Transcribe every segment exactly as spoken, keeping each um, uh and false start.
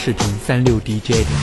视频三六 D J 点。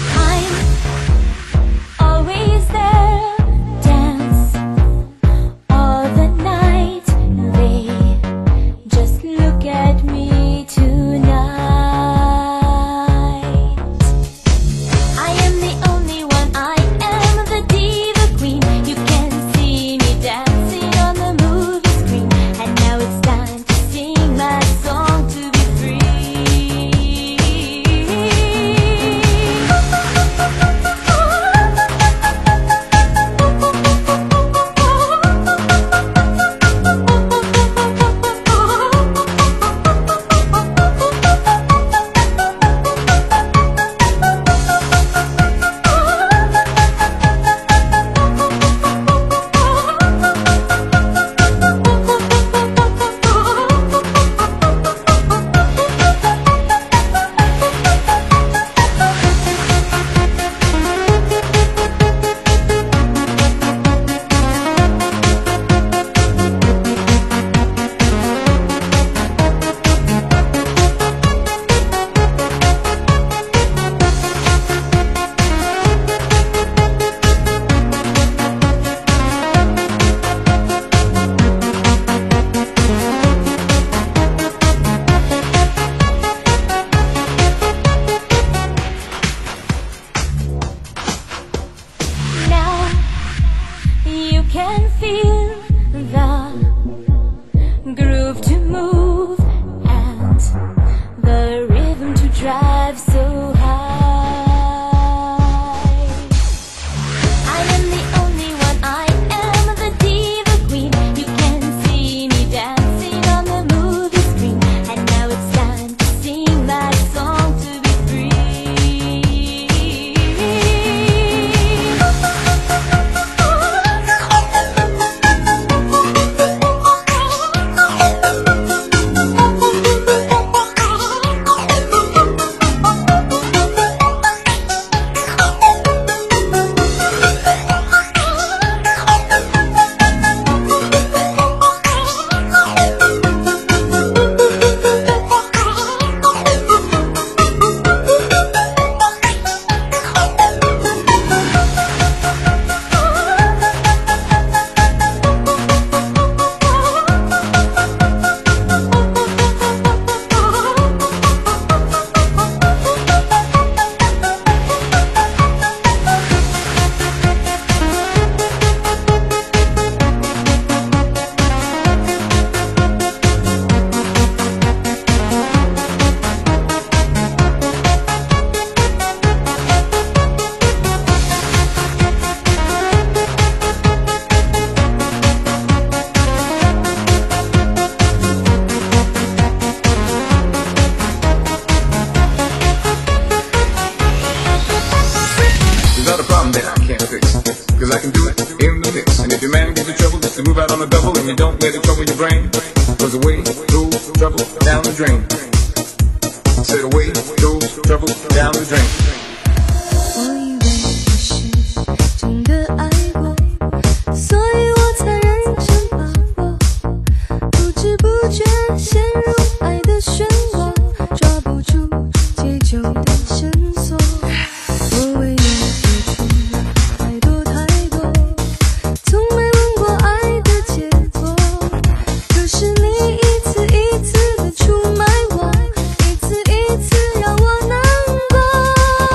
出卖我，一次一次让我难过。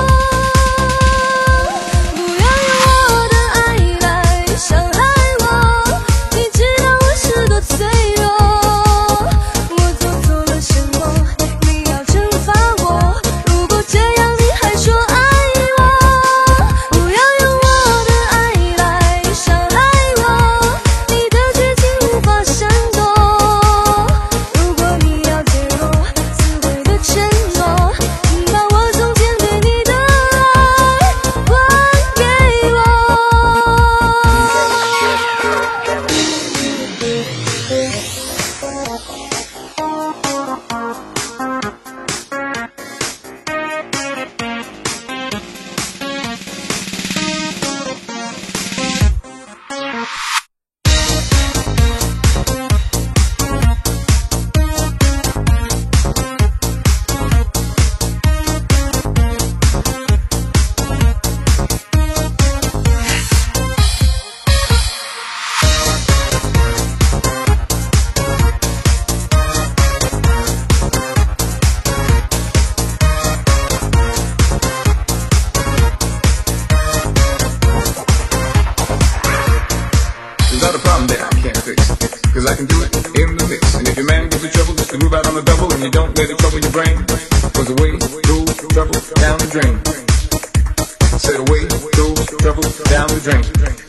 and you don't let it trouble your brain. Cause the way goes trouble down the drain. Say the way goes trouble down the drain.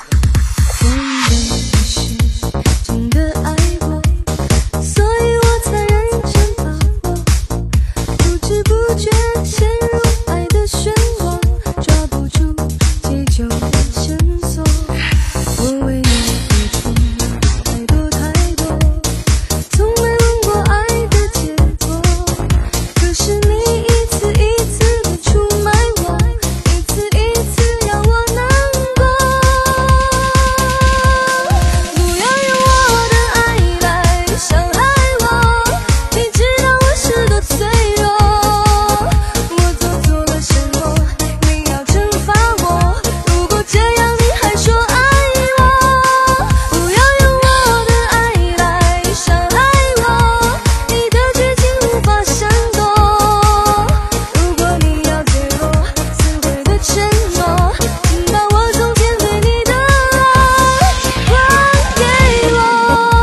真的爱过，所以我才认真把握，不知不觉陷入爱的漩涡，抓不住急救的线索。我为你付出太多太多，从没问过爱的结果，可是你一次一次的出卖我，一次一次让我难过。不要用我的爱来伤害我，你知道我是多脆弱。我做错了什么？你要惩罚我？如果这样你还说爱我，不要用我的爱来伤害我，你的绝情无法闪躲。如果你要坠落撕毁的承诺，请把我从前对你的爱还给我。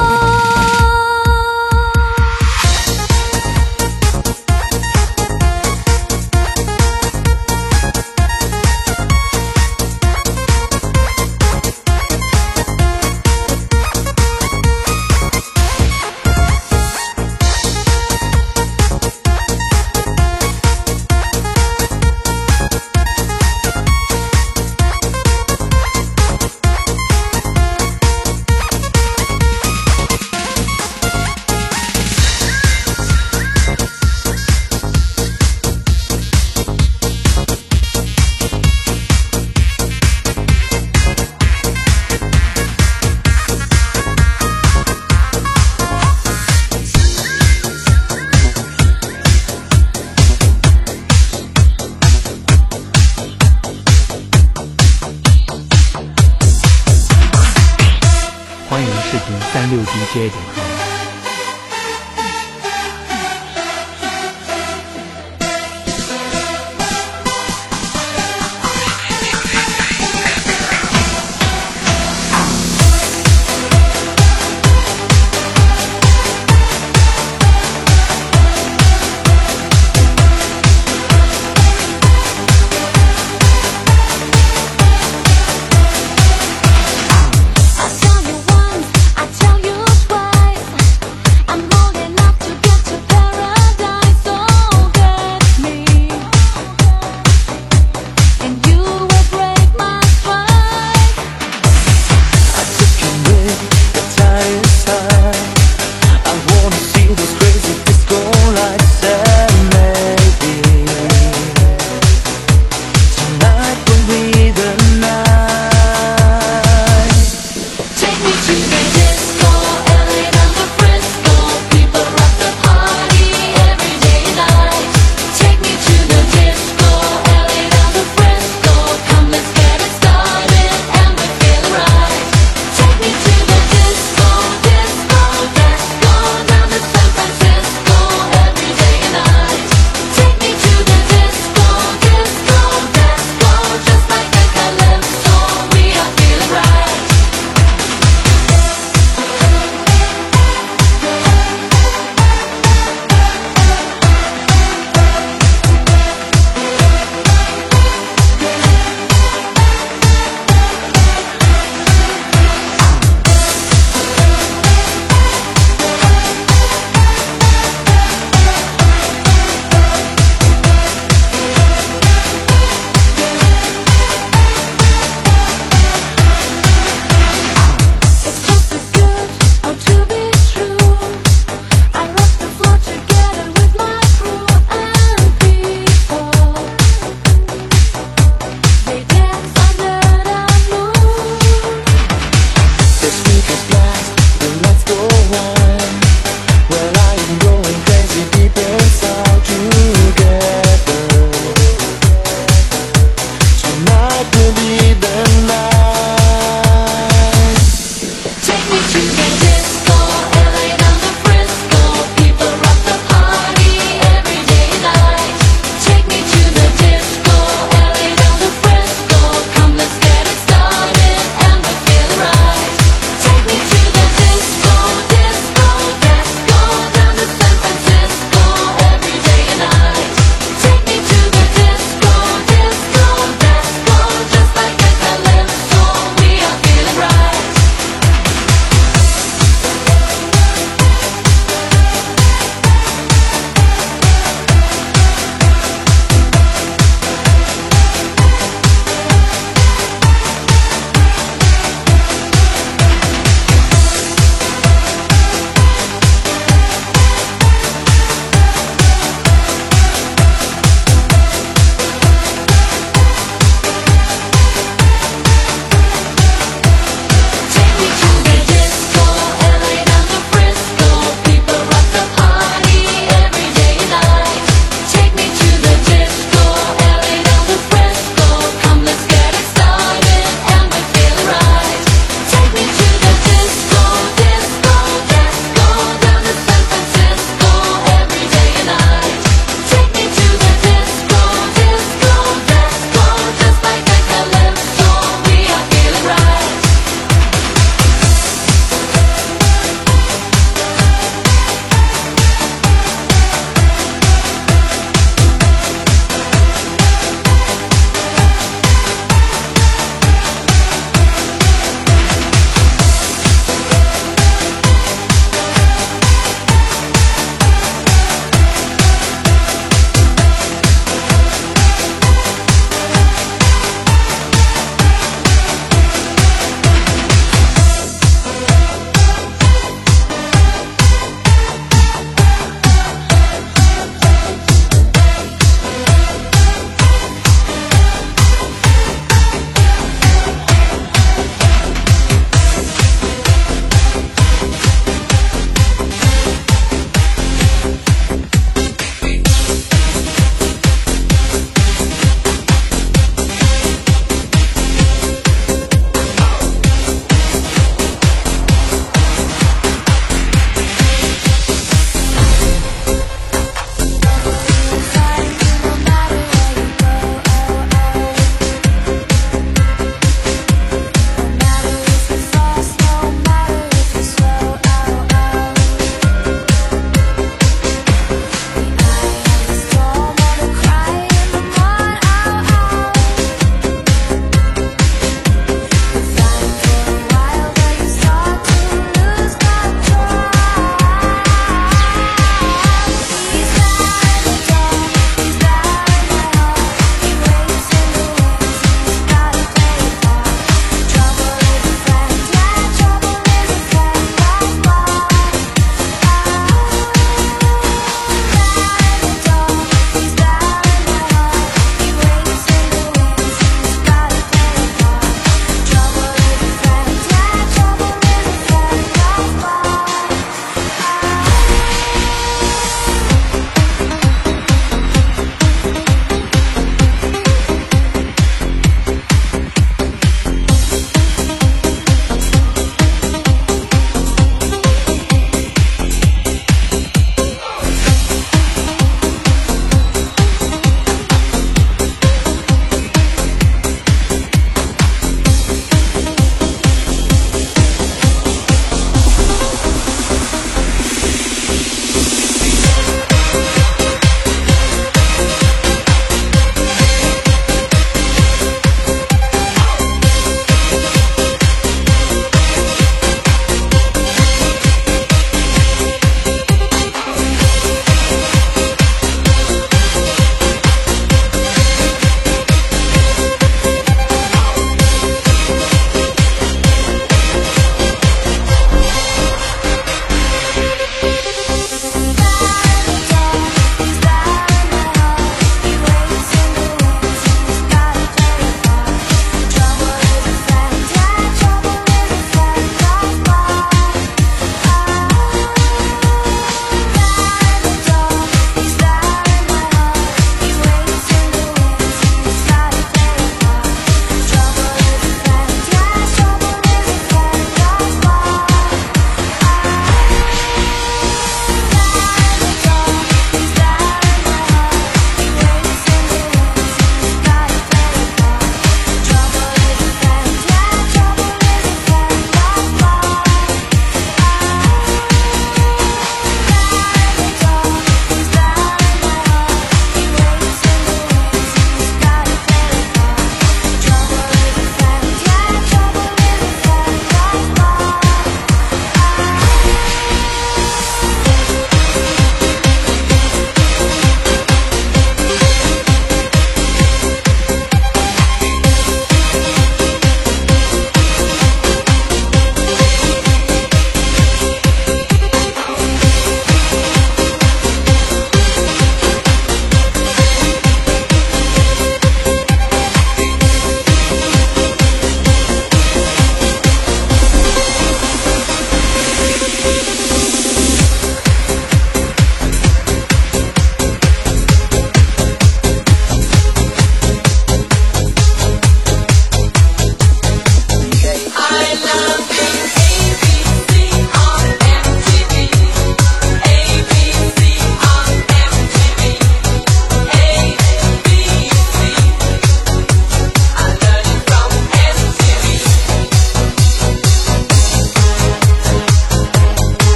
欢迎视频三六 D J 点 com。 I tell you once, I tell you twice.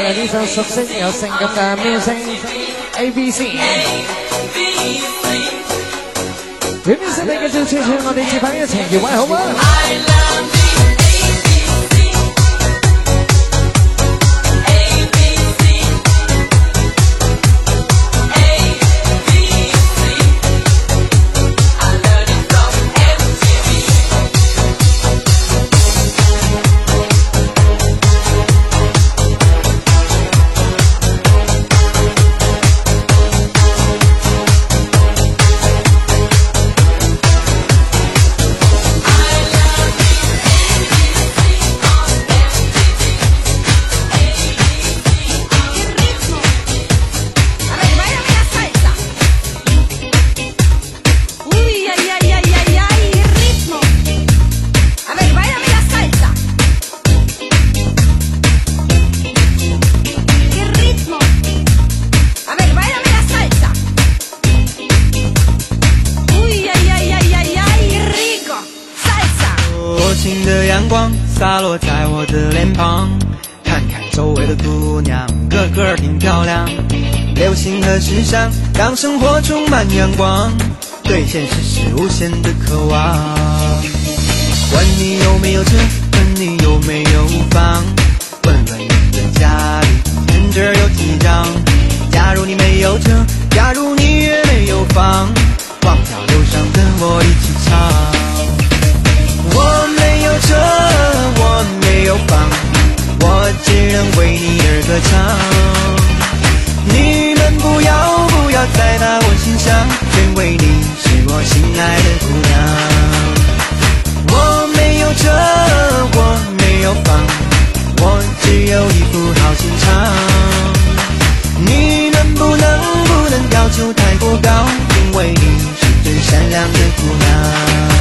嚟呢首熟悉又性感嘅 music A B C。A B C 你繼續串串我哋接返一齊搖位好嗎？ 洒落在我的脸庞，看看周围的姑娘，个个挺漂亮。流行和时尚让生活充满阳光，对现实是无限的渴望。问你有没有车，问你有没有房，问问你的家里人这有几张。假如你没有车，假如你也没有房，忘掉忧伤，跟我一起唱。我没有车，我没有房，我只能为你而歌唱。你们不要不要再把我心上，因为你是我心爱的姑娘。我没有车，我没有房，我只有一副好心肠。你们不能不能要求太过高，因为你是最善良的姑娘。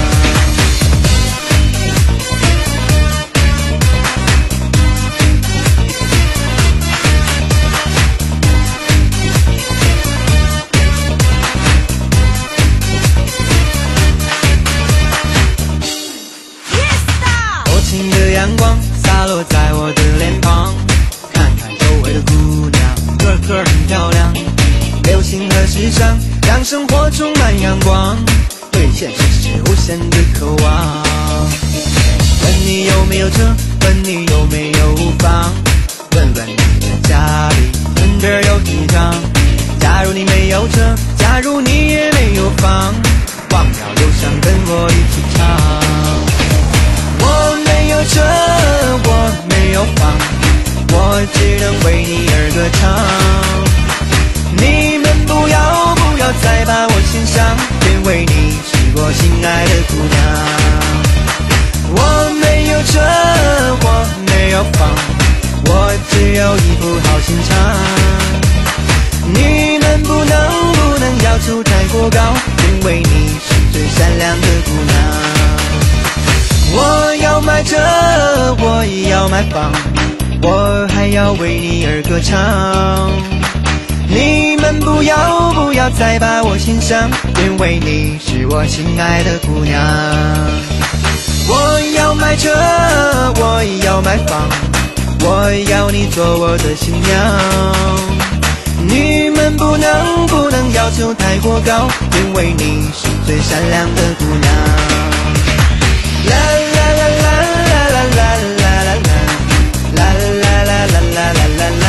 阳光洒落在我的脸庞，看看周围的姑娘，个个很漂亮。流行和时尚让生活充满阳光，对现实是无限的渴望。问你有没有车，问你有没有房，问问你的家里人这有几张。假如你没有车，假如你也没有房，忘掉忧伤，跟我一起唱。我没有车，我没有房，我只能为你而歌唱。你们不要不要再把我心上，因为你是我心爱的姑娘。我没有车，我没有房，我只有一副好心肠。你们不能不能要求太过高，因为你是最善良的姑娘。我要买车，我也要买房，我还要为你而歌唱。你们不要不要再把我心上，因为你是我心爱的姑娘。我要买车，我也要买房，我要你做我的新娘。你们不能不能要求太过高，因为你是最善良的姑娘。啦啦啦啦啦啦啦啦啦啦啦啦啦啦啦啦啦啦。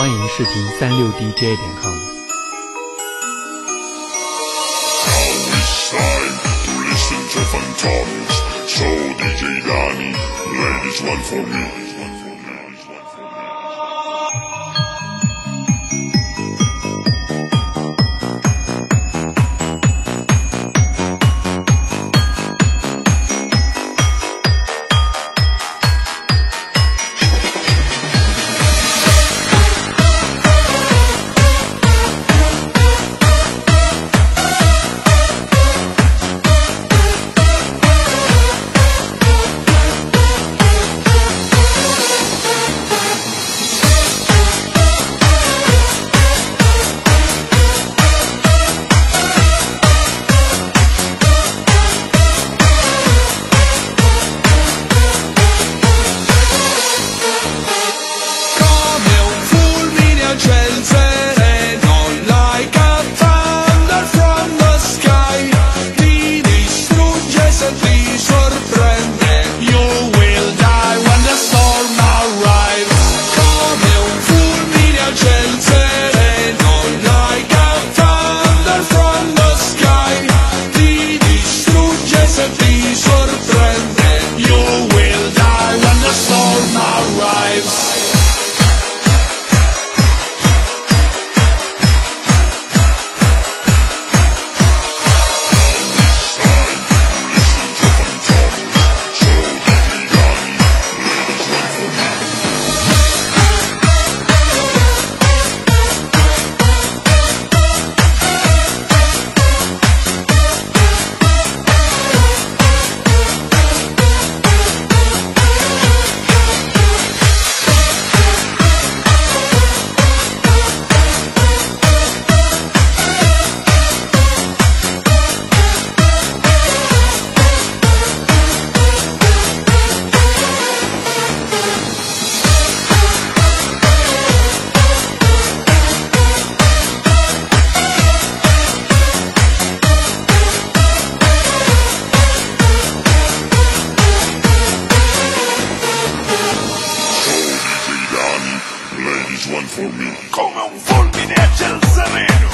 欢迎视频三六 D J 点 com。 So D J Danny, ladies one for me. Come un fulmine a ciel sereno,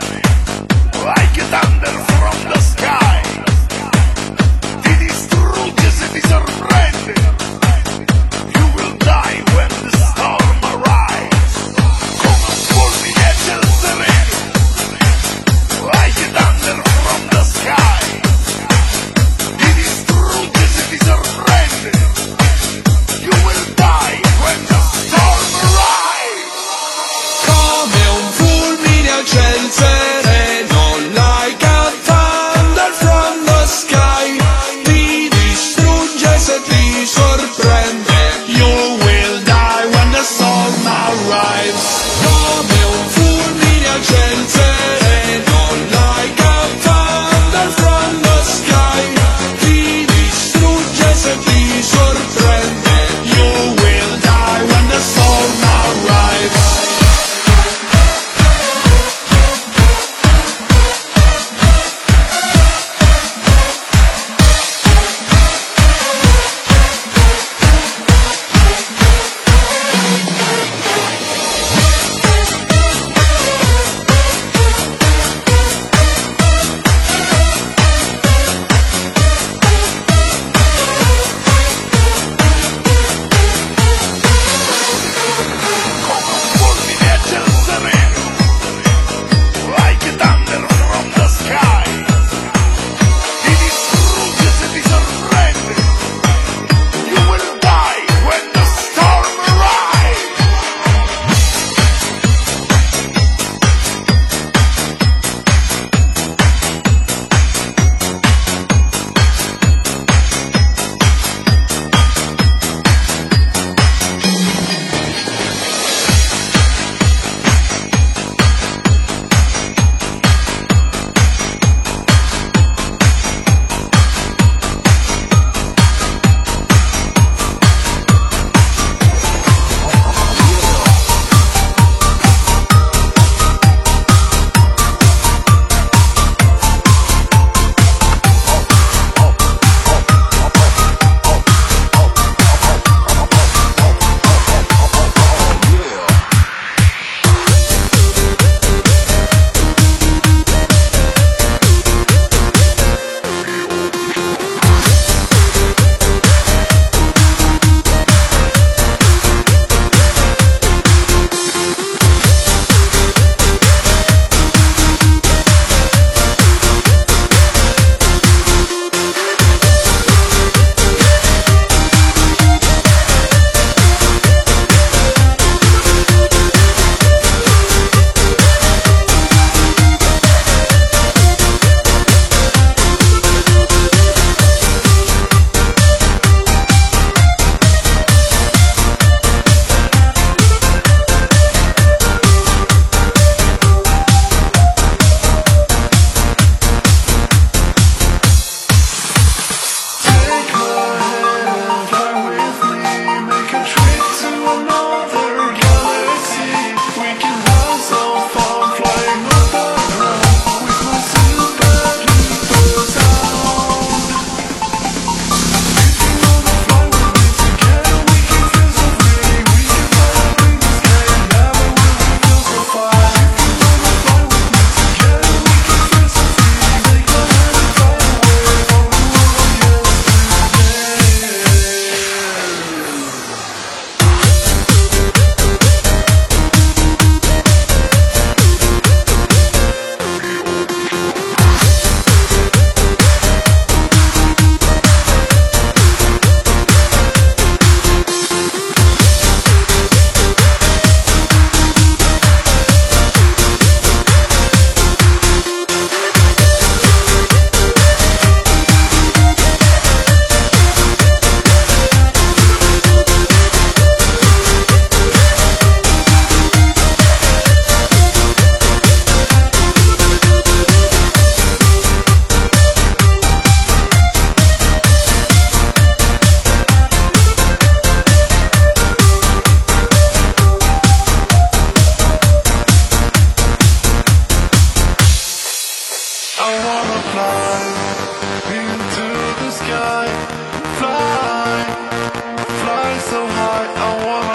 like a thunder from the sky, ti distrugge se ti sorprende, you will die when the storm arrives. Come un fulmine a ciel sereno, like a thunder from the sky, ti distrugge se ti sorprende, you will die when the storm arrives. Come un fulmine al ciel sereno, like a thunder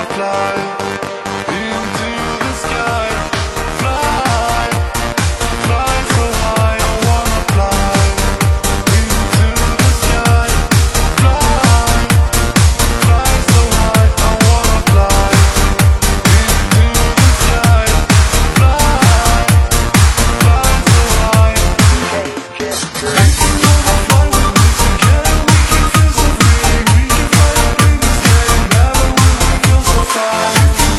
Fly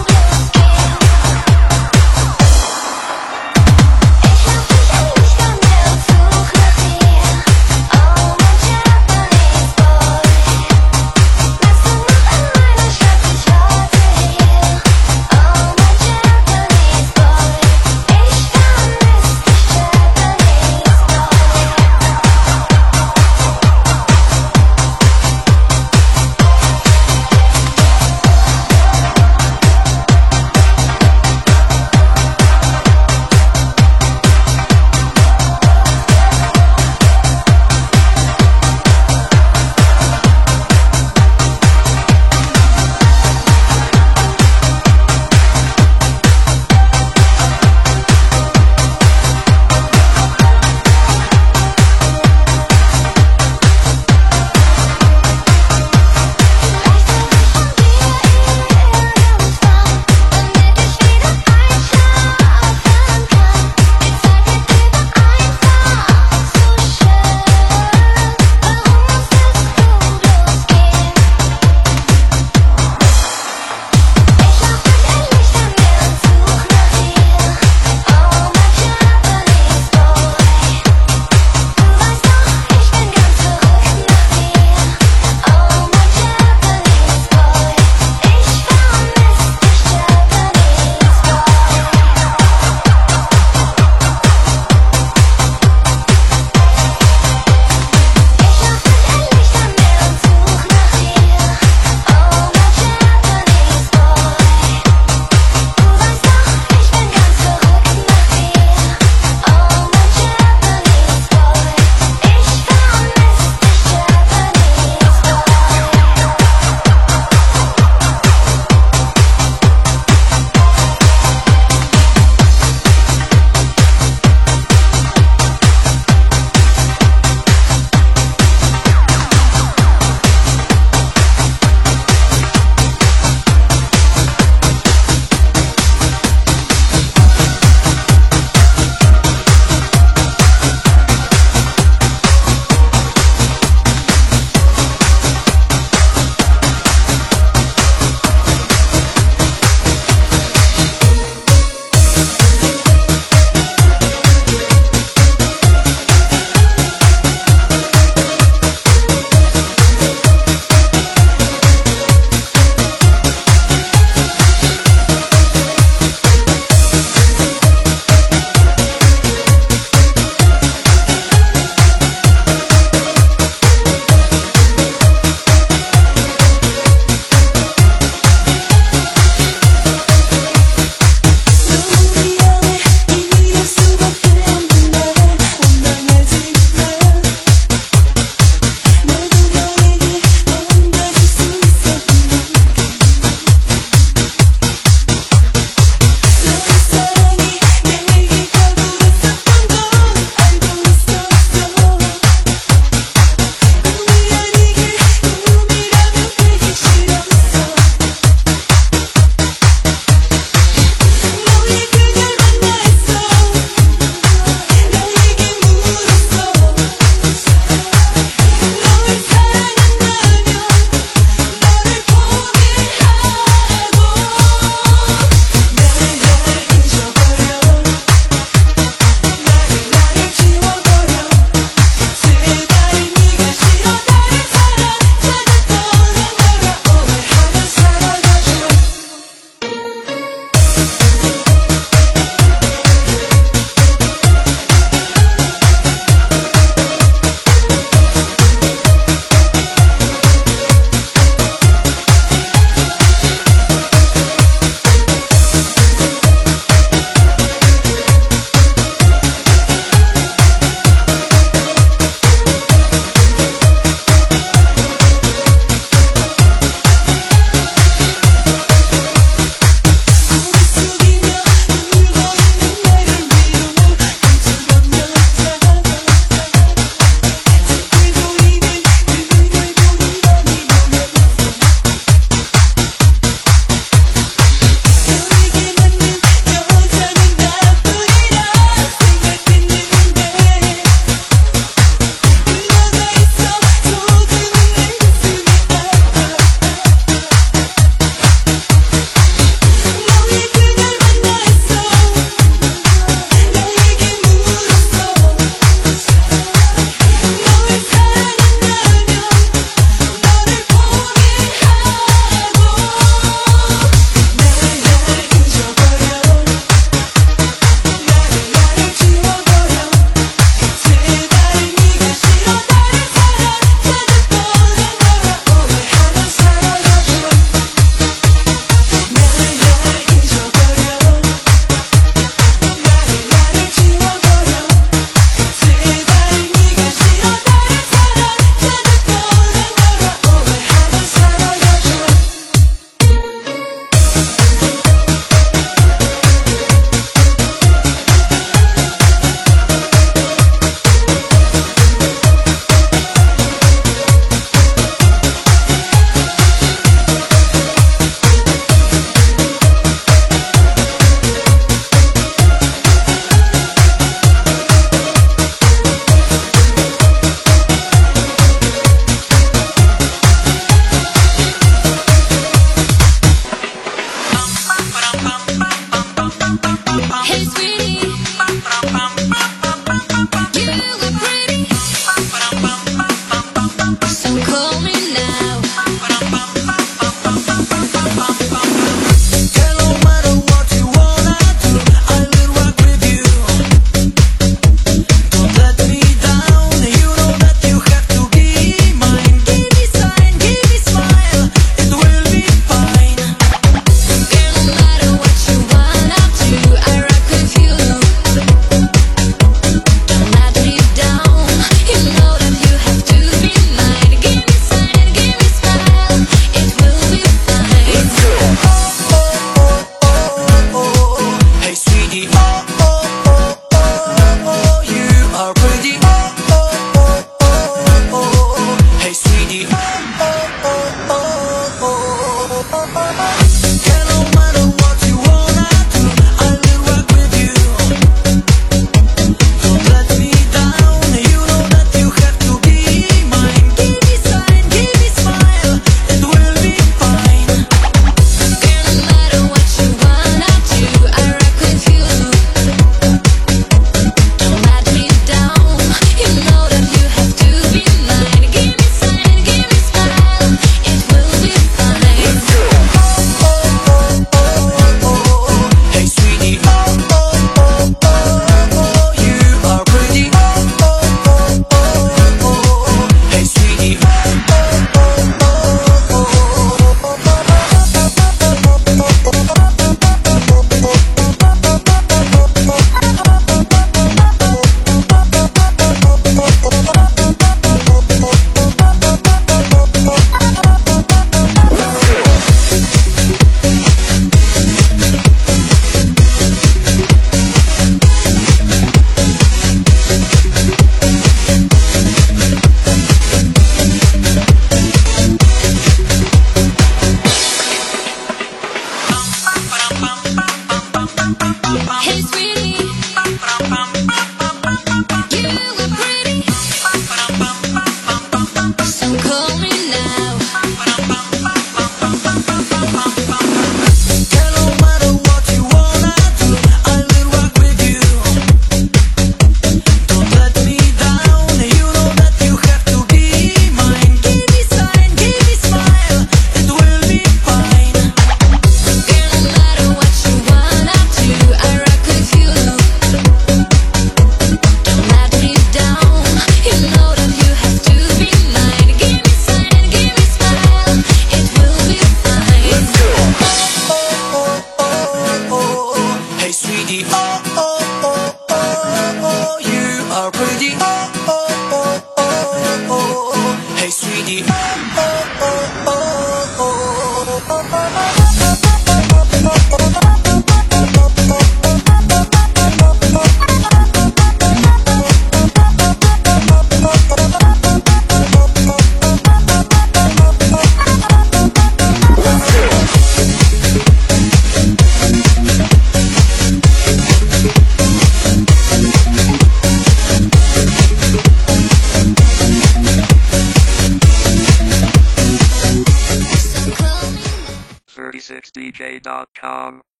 thirty-six D J dot com.